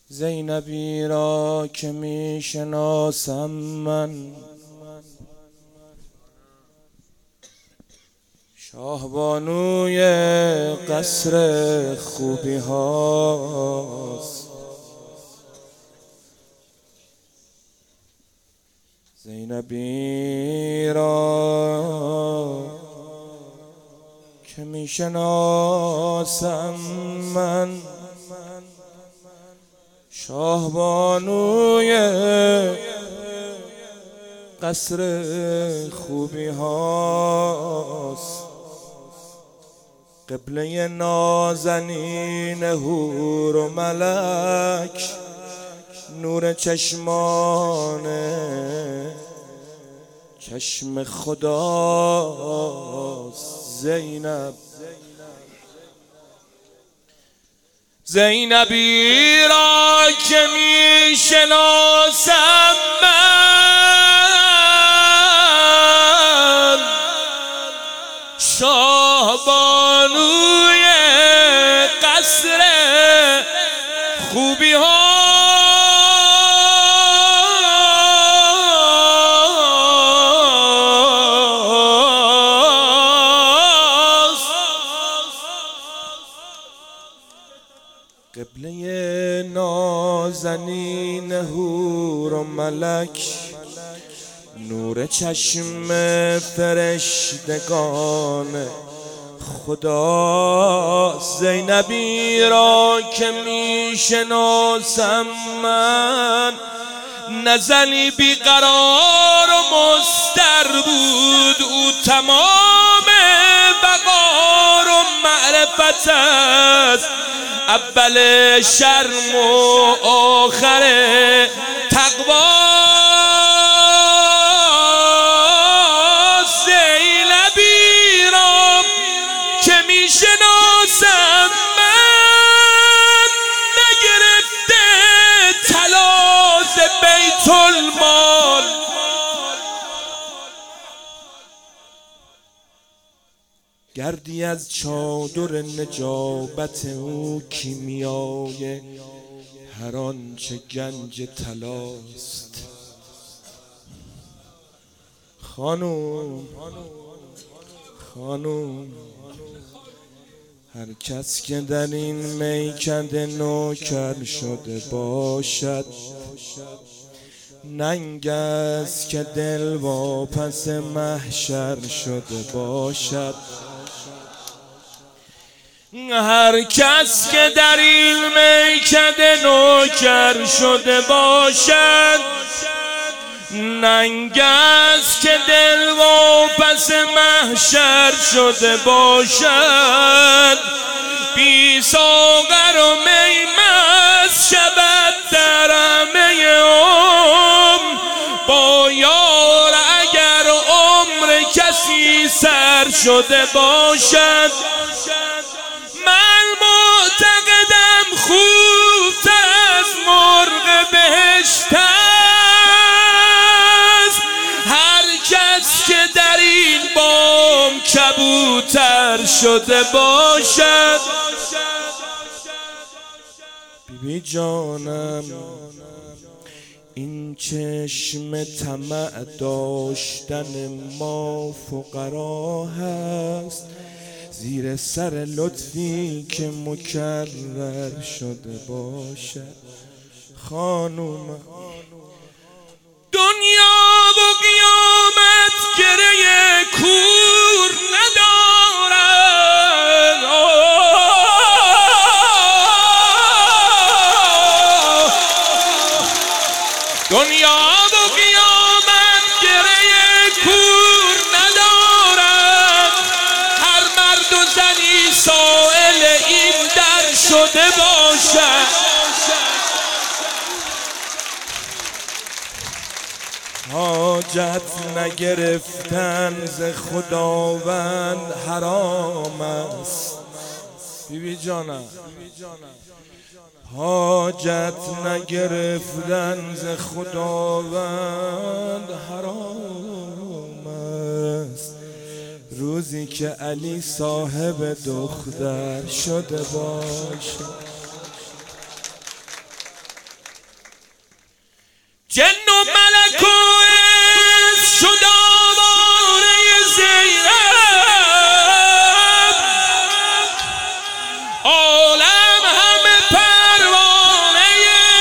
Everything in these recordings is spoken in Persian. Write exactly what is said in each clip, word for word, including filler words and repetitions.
زینبی را که می شناسم من، شاهبانوی قصر خوبی هاست. زینبی را که می شناسم من، شاهبانوی قصر خوبی هاست. قبله نازنین حور و ملک، نور چشمانه چشم خداست. زینب زینبی را که می شناسم من، شاهبانوی قصر خوبی ها. قبله نازنین حور و ملک، نور چشم فرشتگان خدا. زینبی را که می شناسم من، نزلی بیقرار و مستر بود. او تمام وقار و معرفت است، اول شرم و آخر تقوا. زینبی را که می شناسم من، نگرفته طلا ز بیت المال. گردی از چادر نجابت او، کیمیای هر آنچه گنج طلاست. خانوم خانوم هر کس که در این میکده نوکر شده باشد، ننگ است که دل واپس محشر شده باشد. هر کس که در این میکده نوکر شده باشد، ننگ است که دل واپس محشر شده باشد. بی ساغر و می مست شود در همه عمر، با یار اگر عمر کسی سر شده باشد. من معتقدم خوب از مرغ بهشت است، هر کس که در این بام کبوتر شده باشد. بیبی جانم این چشم طمع داشتن ما فقرا هست، زیر سر لطفی که مکرر شده باشد. خانوم دنیا و قیامت گره کور ندارد، دنیا و قیامت گره کور ندارد. هر مرد و زنی سائل این در شده باشد. حاجت نگرفتن ز خداوند حرام است. بیبی جانم حاجت نگرفتن ز خداوند حرام است. روزی که علی صاحب دختر شده باشه، جن و ملک و انس شد آواره زینب، عالم همه پروانه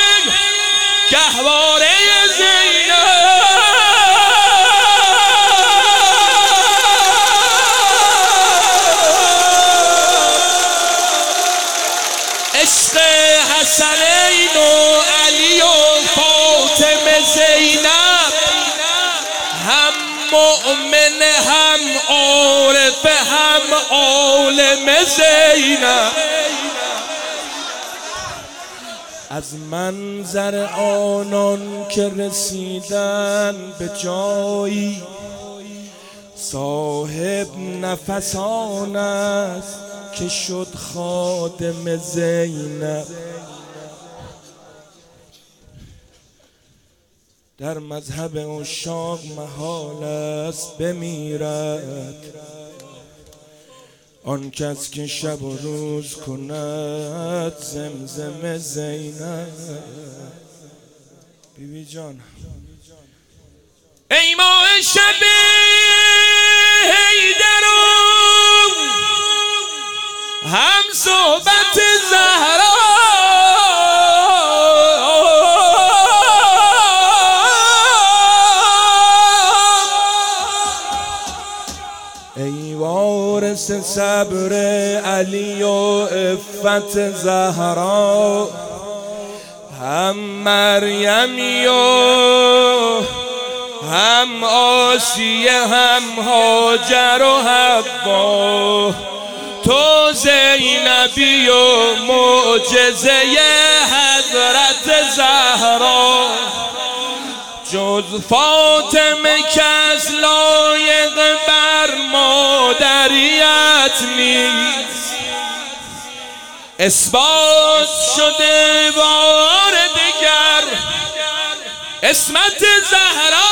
گهواره زینب. عشق حسنین و علی و فاطمه زینب، هم مؤمن هم عارف هم عالم زینب. از منظر آنان که رسیدن به جایی، صاحب نفسان است که شد خادم زینب. در مذهب عشاق محال است بمیرد آن کس که شب و روز کند زمزم زینب. بیبی جان ای ماه شب حیدرم، هم صحبت زهرا، ای وارث صبر علی و عفت زهرا، هم مریمی و هم آسیه هم هاجر و حوا، تو زینبی و معجزه حضرت زهرا. جز فاطمه کس لایق بر مادریت نیست، اثبات شده بار دیگر عصمت زهرا.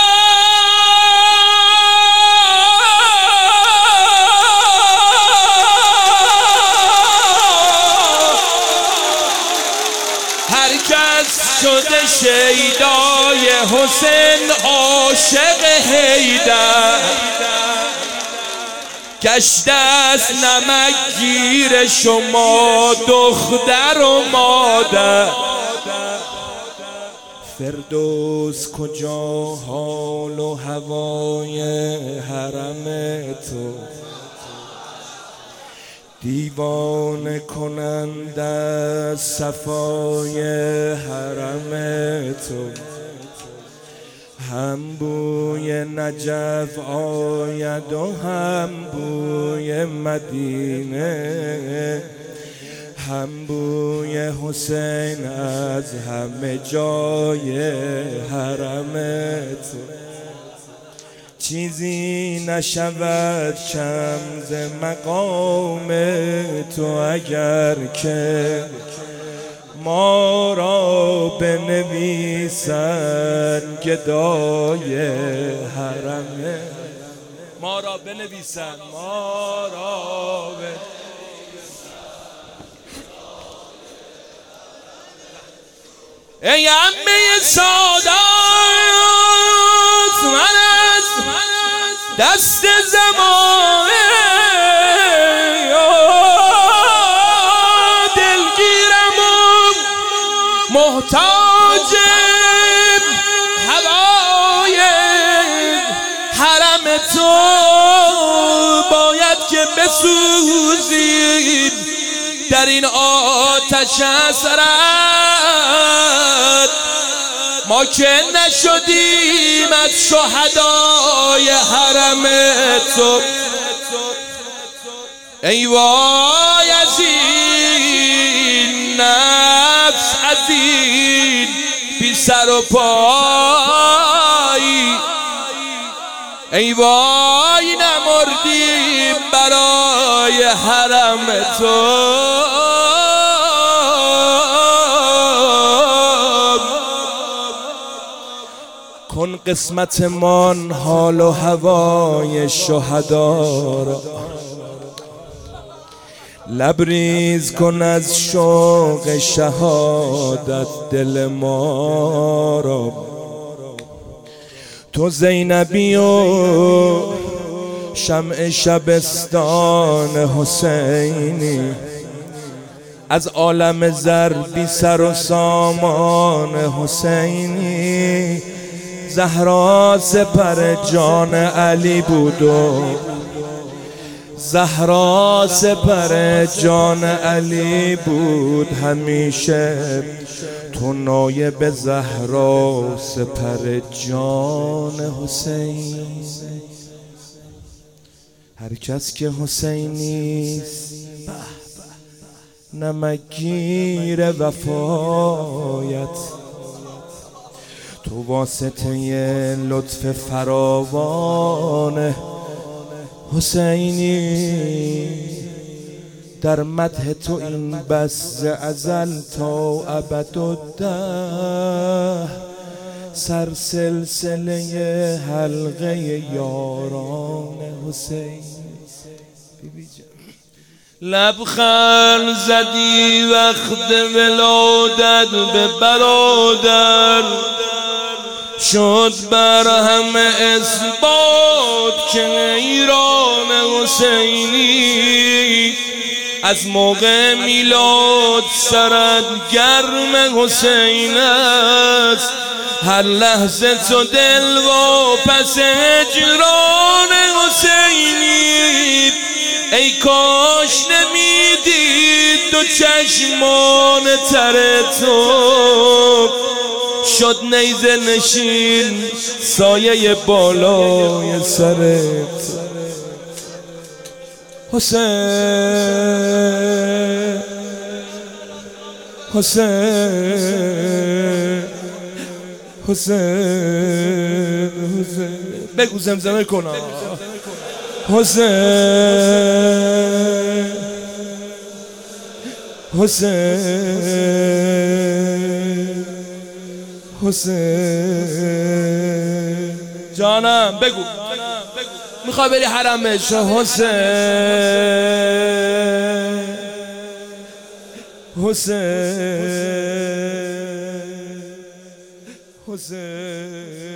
هر کس شده شیدای حسین عاشق حیدر، گشته است نمکگیر شما دختر و مادر. فردوس کجا حال و هوای حرم تو، دیوانه کنند از صفای حرم تو. هم بوی نجف آید و هم بوی مدینه، هم بوی حسین از همه جای حرم تو. چیزی نشود کم ز مقام تو اگر که ما را بنویسن گدای حرم. ما را بنویسن ما را بنویسن. ای عمه سادات من از دست زمانه دلگیرم و محتاج هوای حرم تو. باید که بسوزیم در این آتش حسرت، ما که نشدیم از شهدای حرم تو. ای وای از این نفس، از این بی سر و پایی، ای وای نمردیم برای حرم تو. کن قسمتمان حال و هوای شهدا را، لبریز کن از شوق شهادت دل ما را. تو زینبی و شمع شبستان حسینی، از عالم زر بی سر و سامان حسینی. زهرا سپر جان علی بود و زهرا سپر جان علی بود همیشه. تو نایب زهرا سپر جان حسین. هر کس که حسینیست نمکگیر وفایت، تو واسطه لطف فراوان حسینی. در مدح تو این بس ز ازل تا ابدالدهر، سر سلسله حلقه یاران حسین. لبخند زدی وقت ولادت به برادر، شد بر همه اثبات که ایران حسینی. از موقع میلاد سرت گرم حسین است، هر لحظه تو دل و پس هجران حسینی. ای کاش نمیدید دو چشمان تر تو، شد نیزه نشین سایه بالای سرت. حسین حسین حسین حسین بگو زمزمه کنم. حسین حسین حسین جانم بگو، میخوای بری حرمش. حسین حسین حسین